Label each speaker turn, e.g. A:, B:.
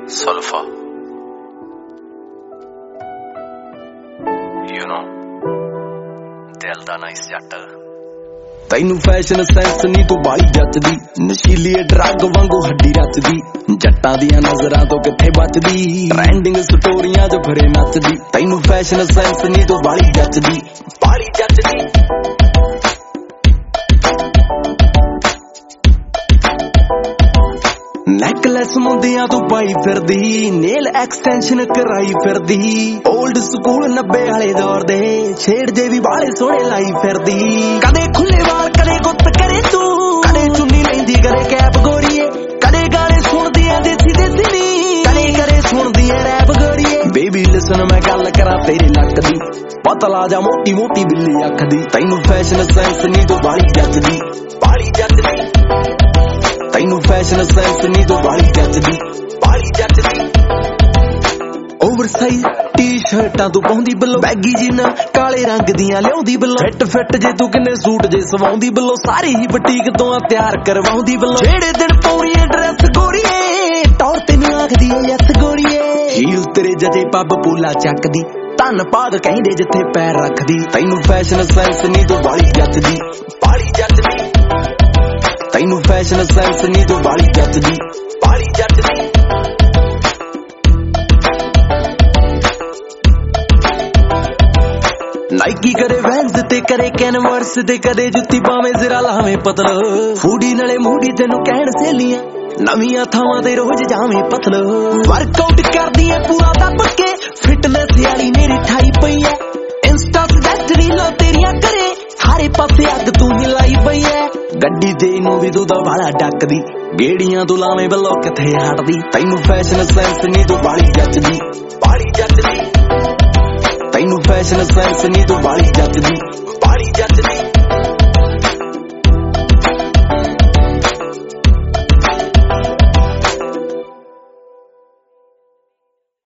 A: Sulfur. You know, ਦਿਲ ਦਾ nice ਜੱਟ
B: ਤੈਨੂੰ ਫੈਸ਼ਨ ਸੈਂਸ ਨੀ ਤੂੰ ਬਾਲੀ ਜੱਚਦੀ ਨਸ਼ੀਲੀ ਡਰੱਗ ਵਾਂਗੂ ਹੱਡੀ ਰਚਦੀ ਜੱਟਾਂ ਦੀਆਂ ਨਜ਼ਰਾਂ ਤੋਂ ਕਿੱਥੇ ਬਚਦੀ ਟ੍ਰੈਂਡਿੰਗ ਸਟੋਰੀਆਂ 'ਚ ਫਿਰੇ ਨੱਚਦੀ ਤੈਨੂੰ ਫੈਸ਼ਨ ਸੈਂਸ ਨੀ ਤੂੰ ਬਾਲੀ ਜੱਚਦੀ ਨੈਕਲੈਸ ਮੁੰਦਿਆਂ ਤੂੰ ਪਾਈ ਫਿਰਦੀ ਨੇਲ ਐਕਸਟੈਂਸ਼ਨ ਕਰਾਈ ਫਿਰਦੀ 올ਡ ਸਕੂਲ 90 ਵਾਲੇ ਦੌਰ ਦੇ ਛੇੜ ਜੇ ਵੀ ਬਾਲੇ ਸੋਹਣੇ ਲਾਈ ਫਿਰਦੀ ਕਦੇ ਖੁੱਲੇ ਵਾਲ ਕਦੇ ਗੁੱਤ ਕਰੇ ਤੂੰ ਕਦੇ ਚੁੰਨੀ ਲੈਂਦੀ ਕਰੇ ਕੈਪ ਗੋਰੀਏ ਕਦੇ ਗਾਣੇ ਸੁਣਦੀ ਐ ਦੇਸੀ ਨੀ ਕਦੇ ਕਰੇ ਸੁਣਦੀ ਐ ਰੈਪ ਗੋਰੀਏ ਬੇਬੀ ਲਿਸਨ ਮੈਂ ਗੱਲ ਕਰਾਂ ਤੇਰੇ ਲੱਕ ਦੀ ਪਤਲਾ ਜਾ ਮੋਟੀ ਮੋਟੀ ਬਿੱਲੀ ਅੱਖ ਦੀ ਤੈਨੂੰ ਫੈਸ਼ਨ ਸੈਂਸ ਨੀ ਤੂੰ ਬਾਲੀ ਜੱਚਦੀ ਤੈਨੂੰ ਫੈਸ਼ਨ ਸੈਂਸ ਨੀ ਤੂੰ ਬਾਲੀ ਜੱਚਦੀ ਓਵਰਸਾਈਜ਼ ਟੀ-ਸ਼ਰਟਾਂ ਤੂੰ ਪਾਉਂਦੀ ਬਿੱਲੋ ਬੈਗੀ ਜੀਨਾਂ ਕਾਲੇ ਰੰਗ ਦੀਆਂ ਲਿਆਉਂਦੀ ਬਿੱਲੋ ਫਿੱਟ ਜੇ ਤੂੰ ਕਿੰਨੇ ਸੂਟ ਜੇ ਸਵਾਉਂਦੀ ਬਿੱਲੋ ਸਾਰੀ ਹੀ ਬੁਟੀਕ ਤੋਂ ਆ ਤਿਆਰ ਕਰਵਾਉਂਦੀ ਬਿੱਲੋ ਜਿਹੜੇ ਦਿਨ ਪਾਉਣੀ ਡਰੈਸ ਗੋਰੀਏ ਟੌਰ ਤੈਨੂੰ ਆਖਦੀ ਏ ਯਸ ਗੋਰੀਏ ਹੀਲ ਤੇਰੇ ਜਦੇ ਪੱਬ ਪੂਲਾ ਚੱਕਦੀ ਧੰਨ ਭਾਗ ਕਹਿੰਦੇ ਜਿੱਥੇ ਪੈਰ ਰੱਖਦੀ ਤੈਨੂੰ ਫੈਸ਼ਨ ਸੈਂਸ ਨੀ ਤੂੰ ਬਾਲੀ ਜੱਚਦੀ ਤੈਨੂੰ ਫੈਸ਼ਨ ਸੈਂਸ ਨੀ ਤੂੰ ਬਾਲੀ ਜੱਚਦੀ ਨਾਈਕੀ ਕਰੇ ਵੈਂਸ ਤੇ ਕਰੇ ਕੈਨਵਸ ਤੇ ਕਦੇ ਜੁੱਤੀ ਪਾਵੇਂ ਜ਼ਰਾ ਲਾਵੇਂ ਪਤਲ ਫੂਡੀ ਨਾਲੇ ਮੂਡੀ ਤੈਨੂੰ ਕਹਿਣ ਸਹੇਲੀਆਂ ਨਵੀਆਂ ਥਾਵਾਂ ਤੇ ਰੋਜ਼ ਜਾਵੇਂ ਪਤਲ ਵਰਕਆਊਟ ਕਰਦੀ ਐ ਪੂਰਾ ਦੱਬ ਕੇ ਫਿਟਨੈਸ ਵਾਲੀ ਮੇਰੀ ਠਾਈ ਪਈ ਐ ਇੰਸਟਾ ਸਜੈਸਟ ਰੀਲਾਂ ਤੇਰੀਆਂ ਕਰੇ ਸਾਰੇ ਪਾਸੇ ਅੱਗ ਤੂੰ ਹੀ ਲਾਈ ਪਈ ਐ ਗੱਡੀ ਤੇ ਨੂੰ ਵੀ ਤੂੰ ਤਾਂ ਵਾਲਾ ਡੱਕਦੀ ਗੇੜੀਆਂ ਤੂੰ ਲਾਵੇਂ ਵੱਲੋਂ ਕਿੱਥੇ ਹਟਦੀ ਤੈਨੂੰ ਫੈਸ਼ਨ ਸੈਂਸ ਨੀ ਤੂੰ ਬਾਲੀ ਜੱਚਦੀ ਤੈਨੂੰ ਫੈਸ਼ਨ ਸੈਂਸ ਨੀ ਤੂੰ ਬਾਲੀ ਜੱਚਦੀ